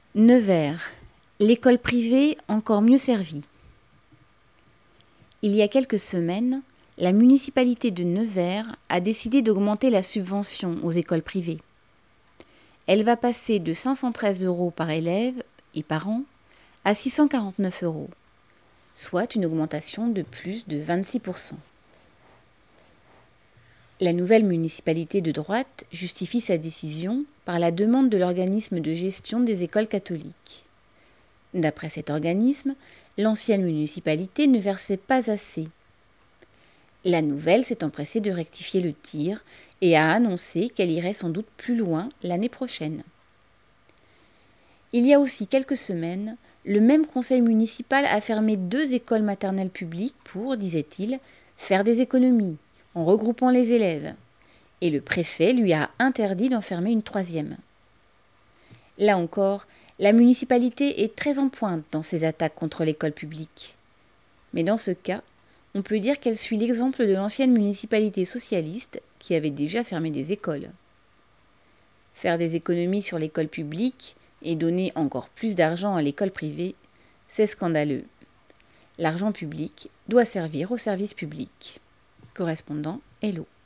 Nevers, l'école privée encore mieux servie. Il y a quelques semaines, la municipalité de Nevers a décidé d'augmenter la subvention aux écoles privées. Elle va passer de 513 € par élève et par an à 649 €, soit une augmentation de plus de 26%. La nouvelle municipalité de droite justifie sa décision par la demande de l'organisme de gestion des écoles catholiques. D'après cet organisme, l'ancienne municipalité ne versait pas assez. La nouvelle s'est empressée de rectifier le tir et a annoncé qu'elle irait sans doute plus loin l'année prochaine. Il y a aussi quelques semaines, le même conseil municipal a fermé 2 écoles maternelles publiques pour, disait-il, faire des économies, en regroupant les élèves, et le préfet lui a interdit d'en fermer une 3e. Là encore, la municipalité est très en pointe dans ses attaques contre l'école publique. Mais dans ce cas, on peut dire qu'elle suit l'exemple de l'ancienne municipalité socialiste qui avait déjà fermé des écoles. Faire des économies sur l'école publique et donner encore plus d'argent à l'école privée, c'est scandaleux. L'argent public doit servir au service public. Correspondant Hello.